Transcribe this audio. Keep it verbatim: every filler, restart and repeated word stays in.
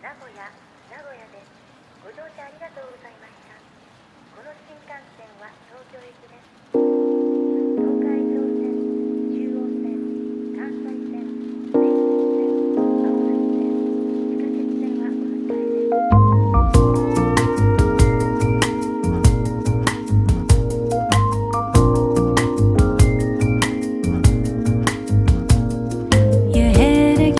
名古屋、名古屋でご乗車ありがとうございました。この新